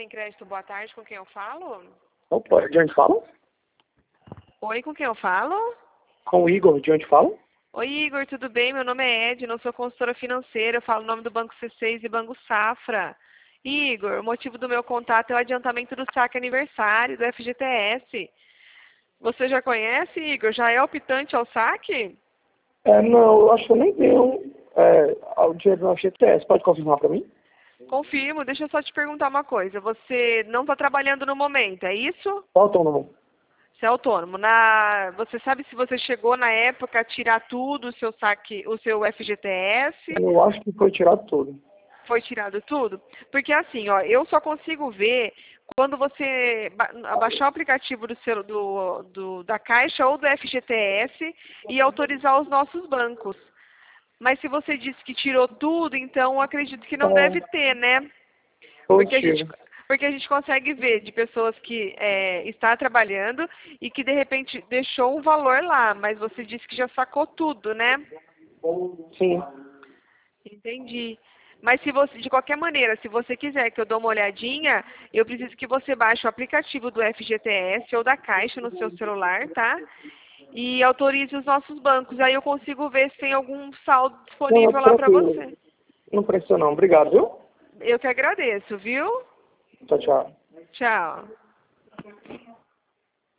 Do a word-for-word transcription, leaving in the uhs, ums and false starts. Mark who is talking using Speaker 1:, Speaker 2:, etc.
Speaker 1: Crédito, boa tarde, com quem eu falo?
Speaker 2: Opa, de onde fala?
Speaker 1: Oi, com quem eu falo?
Speaker 2: Com o Igor, de onde fala?
Speaker 1: Oi, Igor, tudo bem? Meu nome é Edna, eu sou consultora financeira, eu falo o nome do Banco C seis e Banco Safra. Igor, o motivo do meu contato é o adiantamento do saque aniversário do F G T S. Você já conhece, Igor? Já é optante ao saque?
Speaker 2: É, não, eu acho que eu nem tenho é, o dinheiro no F G T S. Pode confirmar para mim?
Speaker 1: Confirmo, deixa eu só te perguntar uma coisa. Você não está trabalhando no momento, é isso?
Speaker 2: Autônomo.
Speaker 1: Você é autônomo. Na... Você sabe se você chegou na época a tirar tudo o seu saque, o seu F G T S?
Speaker 2: Eu acho que foi tirado tudo.
Speaker 1: Foi tirado tudo? Porque assim, ó, eu só consigo ver quando você ba- baixar o aplicativo do, seu, do, do- da Caixa ou do F G T S e autorizar os nossos bancos. Mas se você disse que tirou tudo, então eu acredito que não deve
Speaker 2: É,
Speaker 1: ter, né? Porque a gente,
Speaker 2: positivo.
Speaker 1: porque a gente consegue ver de pessoas que é, está trabalhando e que de repente deixou um valor lá, mas você disse que já sacou tudo, né?
Speaker 2: Sim.
Speaker 1: Entendi. Mas se você, de qualquer maneira, se você quiser que eu dê uma olhadinha, eu preciso que você baixe o aplicativo do F G T S ou da Caixa no seu celular, tá? E autorize os nossos bancos. Aí eu consigo ver se tem algum saldo
Speaker 2: Não,
Speaker 1: disponível lá para
Speaker 2: tranquilo.
Speaker 1: você.
Speaker 2: Não precisa não. Obrigado, viu?
Speaker 1: Eu que agradeço, viu?
Speaker 2: Tchau, tchau.
Speaker 1: Tchau.